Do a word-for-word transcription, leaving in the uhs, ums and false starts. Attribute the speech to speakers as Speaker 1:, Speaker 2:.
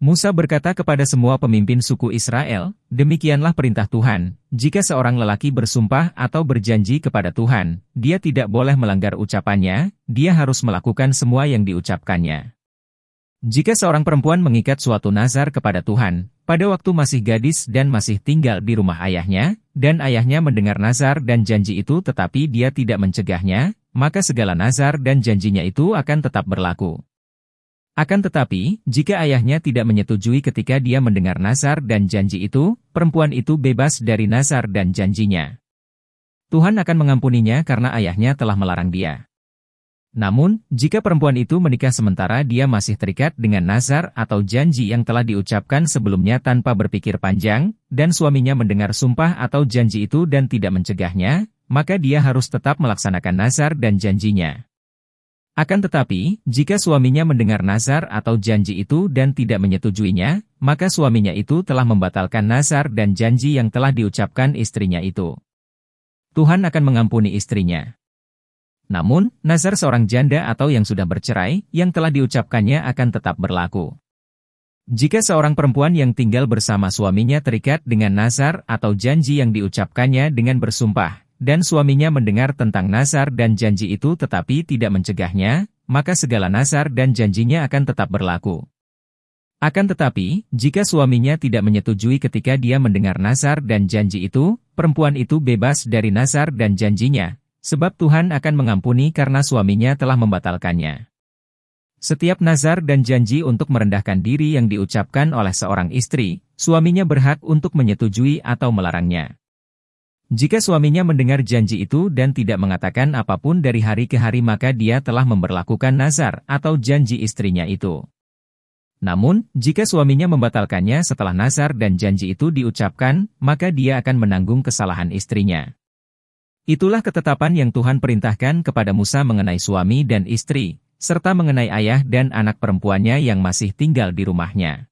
Speaker 1: Musa berkata kepada semua pemimpin suku Israel, "Demikianlah perintah Tuhan, jika seorang lelaki bersumpah atau berjanji kepada Tuhan, dia tidak boleh melanggar ucapannya, dia harus melakukan semua yang diucapkannya. Jika seorang perempuan mengikat suatu nazar kepada Tuhan, pada waktu masih gadis dan masih tinggal di rumah ayahnya, dan ayahnya mendengar nazar dan janji itu tetapi dia tidak mencegahnya, maka segala nazar dan janjinya itu akan tetap berlaku. Akan tetapi, jika ayahnya tidak menyetujui ketika dia mendengar nazar dan janji itu, perempuan itu bebas dari nazar dan janjinya. Tuhan akan mengampuninya karena ayahnya telah melarang dia. Namun, jika perempuan itu menikah sementara dia masih terikat dengan nazar atau janji yang telah diucapkan sebelumnya tanpa berpikir panjang, dan suaminya mendengar sumpah atau janji itu dan tidak mencegahnya, maka dia harus tetap melaksanakan nazar dan janjinya. Akan tetapi, jika suaminya mendengar nazar atau janji itu dan tidak menyetujuinya, maka suaminya itu telah membatalkan nazar dan janji yang telah diucapkan istrinya itu. Tuhan akan mengampuni istrinya. Namun, nazar seorang janda atau yang sudah bercerai, yang telah diucapkannya akan tetap berlaku. Jika seorang perempuan yang tinggal bersama suaminya terikat dengan nazar atau janji yang diucapkannya dengan bersumpah, dan suaminya mendengar tentang nazar dan janji itu tetapi tidak mencegahnya, maka segala nazar dan janjinya akan tetap berlaku. Akan tetapi, jika suaminya tidak menyetujui ketika dia mendengar nazar dan janji itu, perempuan itu bebas dari nazar dan janjinya, sebab Tuhan akan mengampuni karena suaminya telah membatalkannya. Setiap nazar dan janji untuk merendahkan diri yang diucapkan oleh seorang istri, suaminya berhak untuk menyetujui atau melarangnya. Jika suaminya mendengar janji itu dan tidak mengatakan apapun dari hari ke hari maka dia telah memberlakukan nazar atau janji istrinya itu. Namun, jika suaminya membatalkannya setelah nazar dan janji itu diucapkan, maka dia akan menanggung kesalahan istrinya. Itulah ketetapan yang Tuhan perintahkan kepada Musa mengenai suami dan istri, serta mengenai ayah dan anak perempuannya yang masih tinggal di rumahnya.